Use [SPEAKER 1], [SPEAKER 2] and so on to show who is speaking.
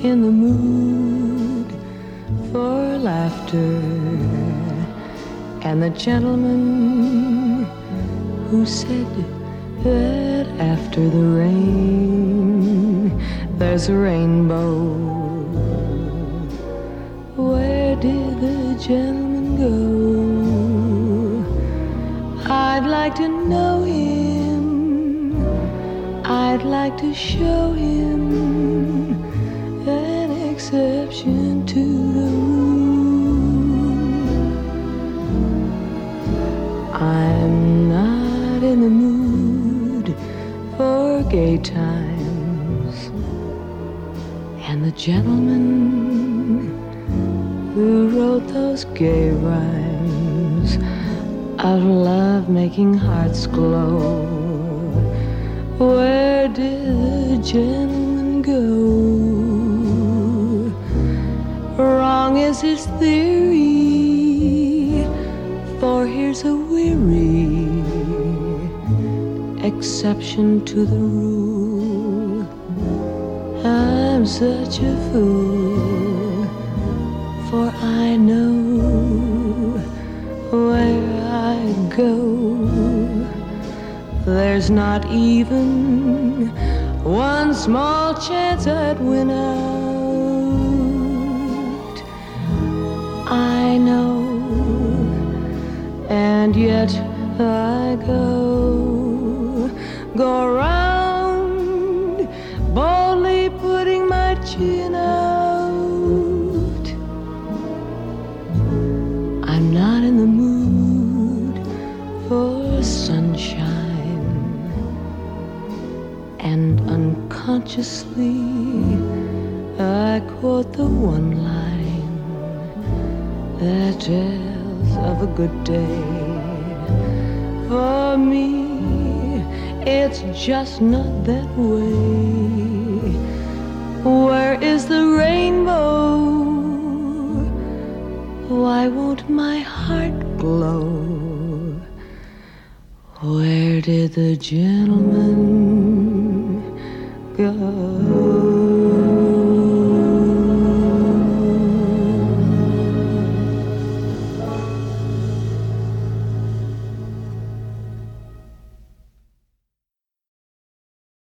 [SPEAKER 1] in the mood for laughter, and the gentleman who said that after the rain there's a rainbow. Where did the gentleman go? I'd like to know him. I'd like to show him an exception to the rule. I'm not in the mood for gay times, and the gentleman who wrote those gay rhymes of love making hearts glow, where did the gentleman go? Wrong is his theory, for here's a weary exception to the rule. I'm such a fool, for I know where I go. There's not even one small chance I'd win out. I know, and yet I go around boldly putting my chin out. I'm not in the mood for sunshine, and unconsciously I quote the one line that tells of a good day. For me, it's just not that way. Where is the rainbow? Why won't my heart glow? Where did the gentleman go?